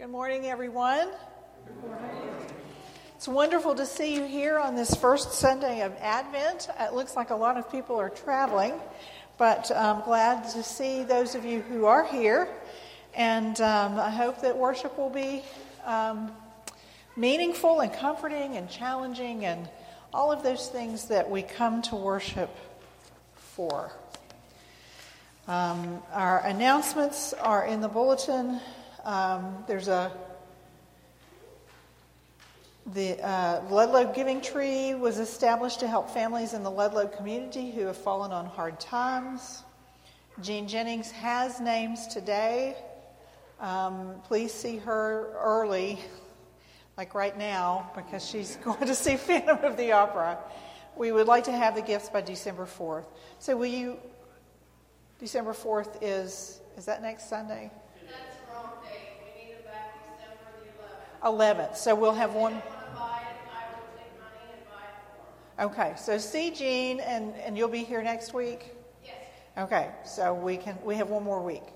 Good morning, everyone. Good morning. It's wonderful to see you here on this first Sunday of Advent. It looks like a lot of people are traveling, but I'm glad to see those of you who are here. And I hope that worship will be meaningful and comforting and challenging and all of those things that we come to worship for. Our announcements are in the bulletin. The Ludlow Giving Tree was established to help families in the Ludlow community who have fallen on hard times. Jean Jennings has names today. Please see her early, like right now, because she's going to see Phantom of the Opera. We would like to have the gifts by December 4th. So will you, December 4th is that next Sunday? That's the wrong date. We need it back December the 11th. So we'll have one. Okay, so see Jean, and you'll be here next week? Yes. Okay, so we have one more week.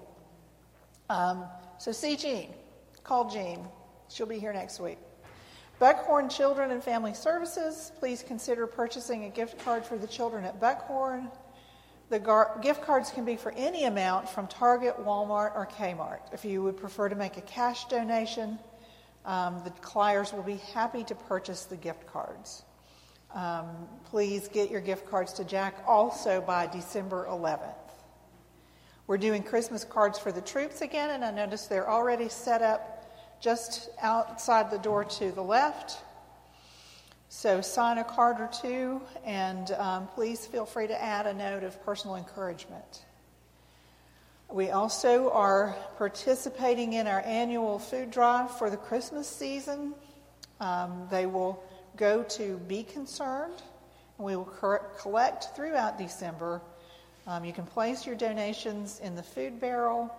So see Jean. Call Jean. She'll be here next week. Buckhorn Children and Family Services, please consider purchasing a gift card for the children at Buckhorn. The gift cards can be for any amount from Target, Walmart, or Kmart. If you would prefer to make a cash donation, the Clyers will be happy to purchase the gift cards. Please get your gift cards to Jack also by December 11th. We're doing Christmas cards for the troops again, and I noticed they're already set up just outside the door to the left. So sign a card or two, and please feel free to add a note of personal encouragement. We also are participating in our annual food drive for the Christmas season. They will go to Be Concerned, and we will collect throughout December. You can place your donations in the food barrel.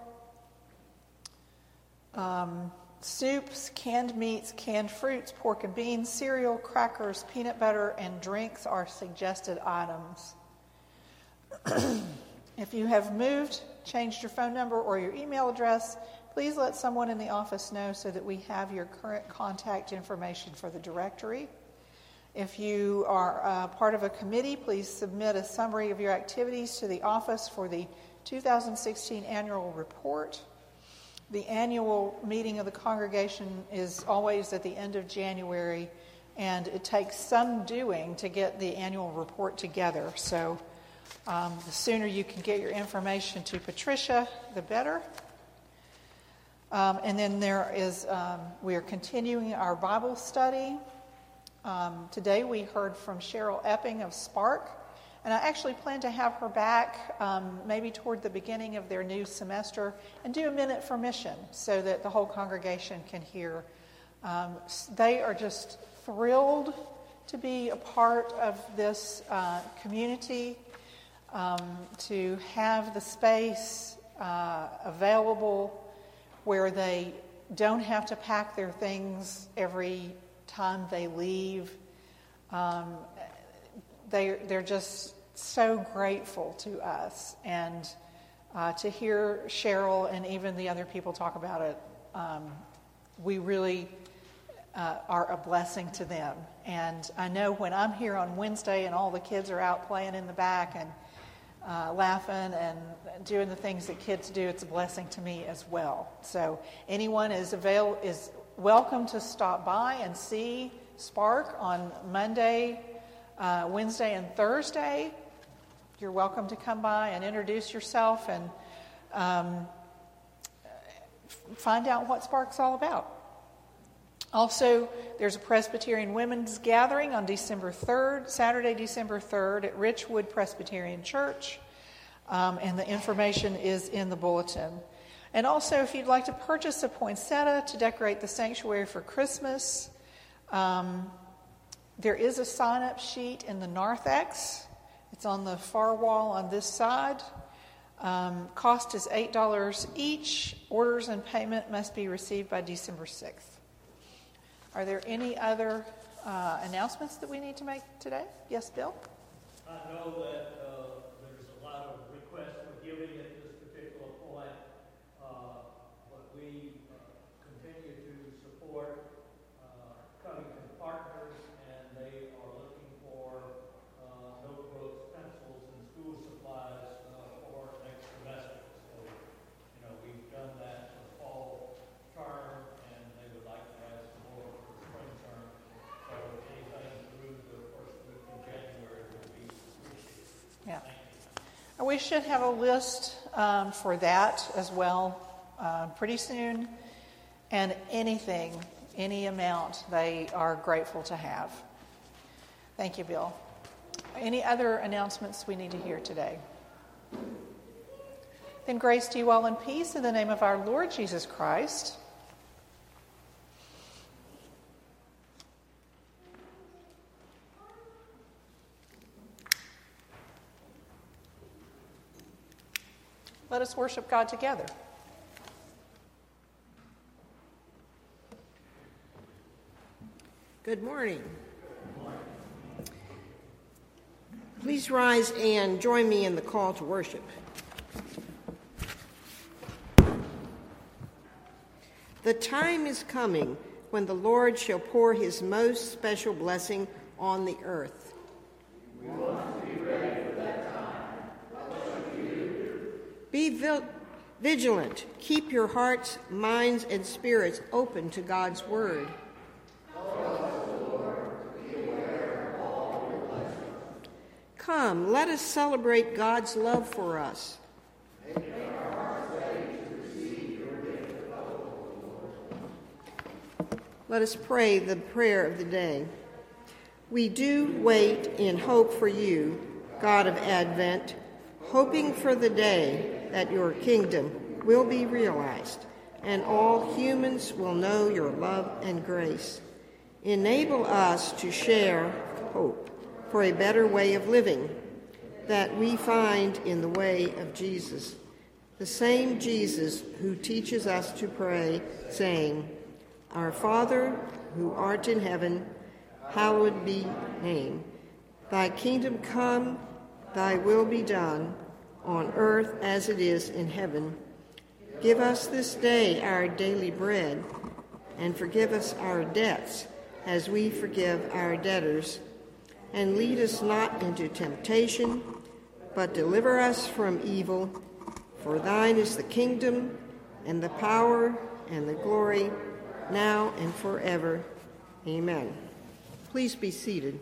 Soups, canned meats, canned fruits, pork and beans, cereal, crackers, peanut butter, and drinks are suggested items. If you have moved, changed your phone number or your email address, please let someone in the office know so that we have your current contact information for the directory. If you are part of a committee, please submit a summary of your activities to the office for the 2016 annual report. The annual meeting of the congregation is always at the end of January, and it takes some doing to get the annual report together. So the sooner you can get your information to Patricia, the better. And then we are continuing our Bible study. Today we heard from Cheryl Epping of Spark, and I actually plan to have her back maybe toward the beginning of their new semester and do a minute for mission so that the whole congregation can hear. They are just thrilled to be a part of this community, to have the space available where they don't have to pack their things every time they leave. They're just so grateful to us, and to hear Cheryl and even the other people talk about it, we really are a blessing to them. And I know when I'm here on Wednesday and all the kids are out playing in the back and laughing and doing the things that kids do, it's a blessing to me as well. So anyone is welcome to stop by and see Spark on Monday, Wednesday, and Thursday. You're welcome to come by and introduce yourself and find out what Spark's all about. Also, there's a Presbyterian Women's Gathering on December 3rd, Saturday, December 3rd at Richwood Presbyterian Church, and the information is in the bulletin. And also, if you'd like to purchase a poinsettia to decorate the sanctuary for Christmas, there is a sign-up sheet in the narthex. It's on the far wall on this side. Cost is $8 each. Orders and payment must be received by December 6th. Are there any other announcements that we need to make today? Yes, Bill? I know that there's a lot of requests for giving at this particular point, but we continue to we should have a list for that as well pretty soon. And anything, any amount they are grateful to have. Thank you, Bill. Any other announcements we need to hear today? Then grace to you all in peace in the name of our Lord Jesus Christ. Let us worship God together. Good morning. Please rise and join me in the call to worship. The time is coming when the Lord shall pour his most special blessing on the earth. We want to be ready for that time. What should we do? Be vigilant. Keep your hearts, minds, and spirits open to God's word. Come, let us celebrate God's love for us. Let us pray the prayer of the day. We do wait in hope for you, God of Advent, hoping for the day that your kingdom will be realized and all humans will know your love and grace. Enable us to share hope for a better way of living that we find in the way of Jesus, the same Jesus who teaches us to pray, saying, Our Father, who art in heaven, hallowed be thy name. Thy kingdom come, thy will be done, on earth as it is in heaven. Give us this day our daily bread, and forgive us our debts as we forgive our debtors. And lead us not into temptation, but deliver us from evil. For thine is the kingdom, and the power, and the glory, now and forever. Amen. Please be seated.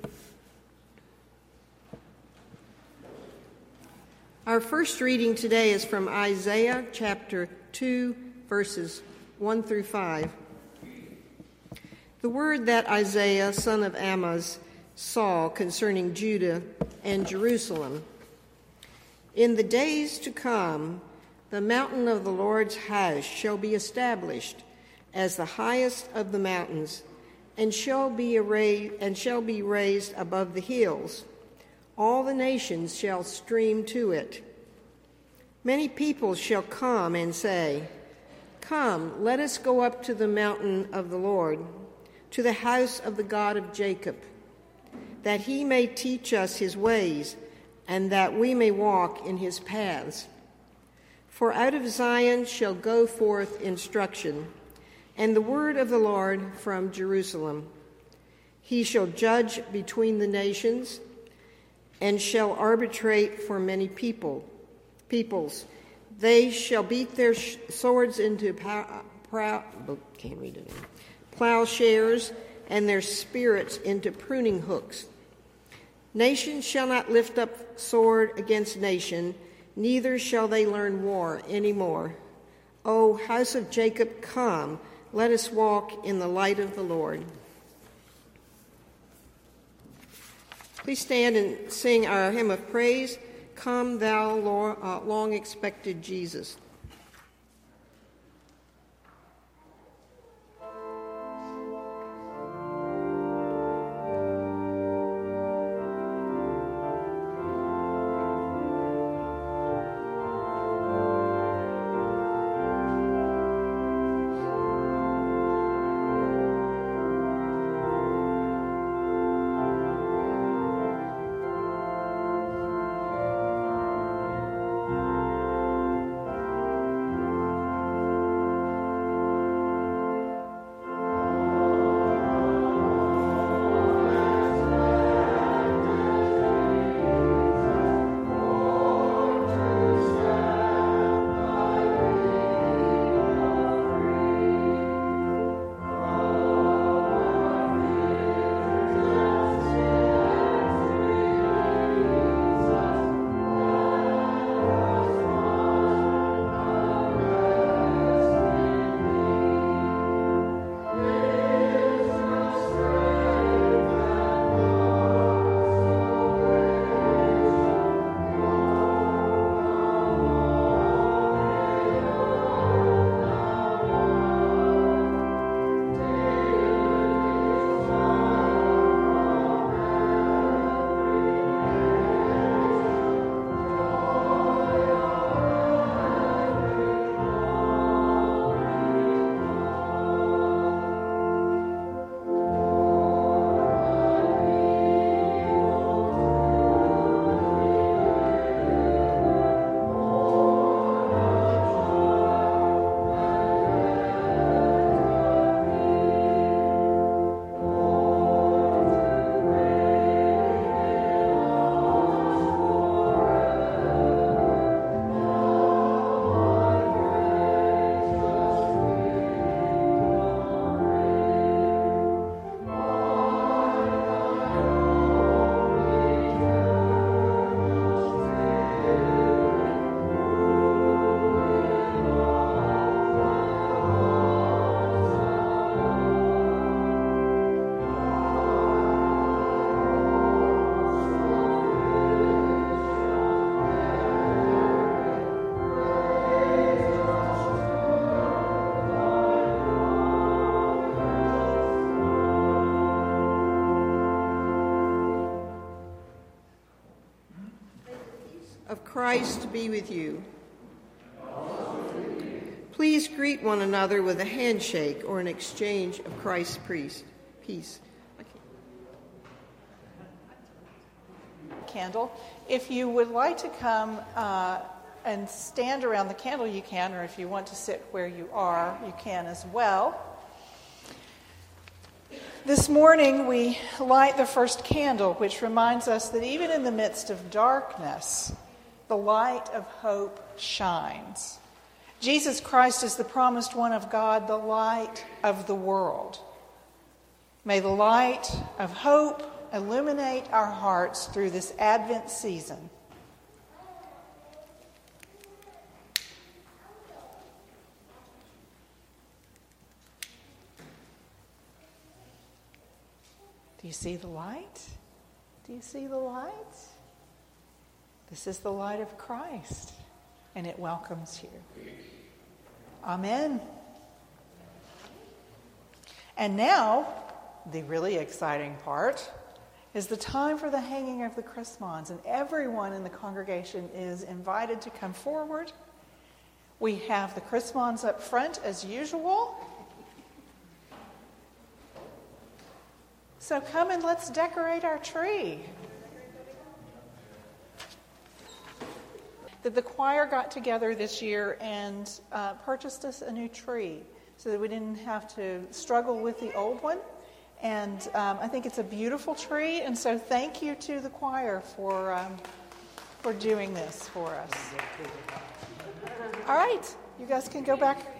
Our first reading today is from Isaiah chapter 2, verses 1 through 5. The word that Isaiah, son of Amoz, saw concerning Judah and Jerusalem. In the days to come, the mountain of the Lord's house shall be established as the highest of the mountains, and shall be raised above the hills. All the nations shall stream to it. Many people shall come and say, Come, let us go up to the mountain of the Lord, to the house of the God of Jacob, that he may teach us his ways, and that we may walk in his paths. For out of Zion shall go forth instruction, and the word of the Lord from Jerusalem. He shall judge between the nations, and shall arbitrate for many peoples. They shall beat their swords into plowshares, and their spirits into pruning hooks. Nation shall not lift up sword against nation, neither shall they learn war any more. O house of Jacob, come, let us walk in the light of the Lord. Please stand and sing our hymn of praise, Come Thou Long-Expected Jesus. Christ be with you. Please greet one another with a handshake or an exchange of Christ's peace. Candle. If you would like to come and stand around the candle, you can, or if you want to sit where you are, you can as well. This morning we light the first candle, which reminds us that even in the midst of darkness, the light of hope shines. Jesus Christ is the promised one of God, the light of the world. May the light of hope illuminate our hearts through this Advent season. Do you see the light? Do you see the light? This is the light of Christ, and it welcomes you. Amen. And now, the really exciting part is the time for the hanging of the chrismons, and everyone in the congregation is invited to come forward. We have the chrismons up front as usual. So come and let's decorate our tree. The choir got together this year and purchased us a new tree so that we didn't have to struggle with the old one. And I think it's a beautiful tree, and so thank you to the choir for doing this for us. All right, you guys can go back